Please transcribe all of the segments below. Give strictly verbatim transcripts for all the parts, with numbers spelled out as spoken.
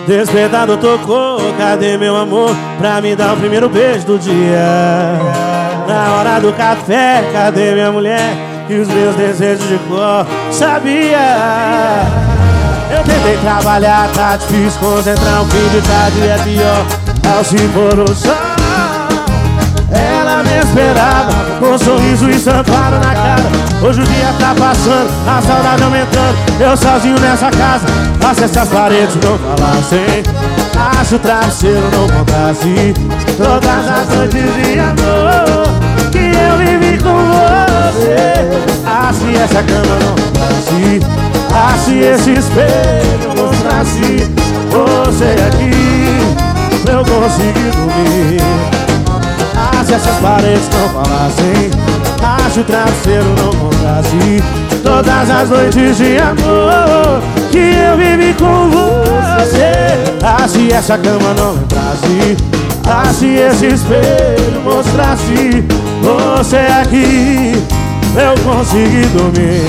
Despertador tocou, cadê meu amor? Pra me dar o primeiro beijo do dia. Na hora do café, cadê minha mulher? Que os meus desejos de cor sabia. Eu tentei trabalhar, tá difícil concentrar. Um fim de tarde é pior ao se pôr o sol. Ela me esperava com um sorriso estampado na cara. Hoje o dia tá passando, a saudade aumentando. Eu sozinho nessa casa, faço essas paredes não falassem. Acho o travesseiro não contasse todas as noites de amor que eu vivi com você. Ah, se essa cama não contasse, ah, se esse espelho mostrasse você aqui pra eu conseguir dormir. Ah, se essas paredes não falassem, acho o travesseiro não contasse todas as noites de amor que eu vivi com você. Ah, se essa cama não entrasse, ah, se esse espelho mostrasse você aqui pra eu conseguir dormir.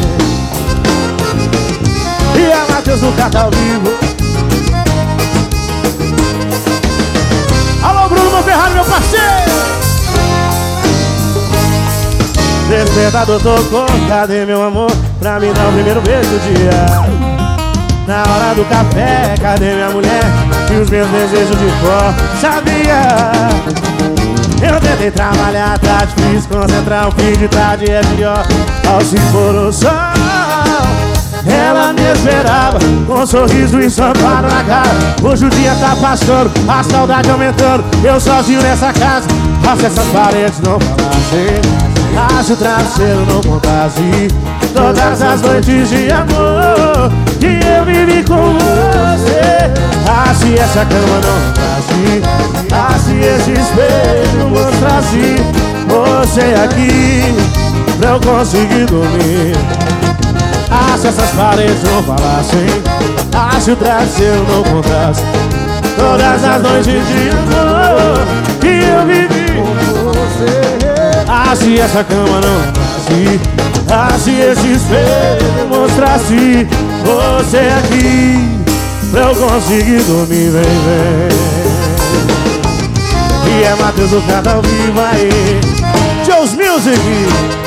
E a Matheus no carro ao vivo. Alô, Bruno Ferrari, meu parceiro! Despertador tocou, cadê meu amor? Pra me dar o primeiro beijo do dia. Na hora do café, cadê minha mulher? Que os meus desejos de cor sabia. Eu tentei trabalhar, tá difícil concentrar. Um fim de tarde é pior ao se pôr o sol. Ela me esperava com um sorriso estampado na cara. Hoje o dia tá passando, a saudade aumentando. Eu sozinho nessa casa, faço essas paredes não falassem. Acho o travesseiro não contasse todas as noites de amor que eu vivi com você. Ah, se essa cama não entrasse, ah, se esse espelho mostrasse você aqui pra eu conseguir dormir. Ah, se essas paredes não falassem, ah, se o travesseiro não contasse todas as noites de amor que eu vivi com você. Ah, se essa cama não entrasse, ah, se esse espelho mostrasse você aqui pra eu conseguir dormir, vem, vem. E é Matheus do carro ao vivo aí, Joe's Music.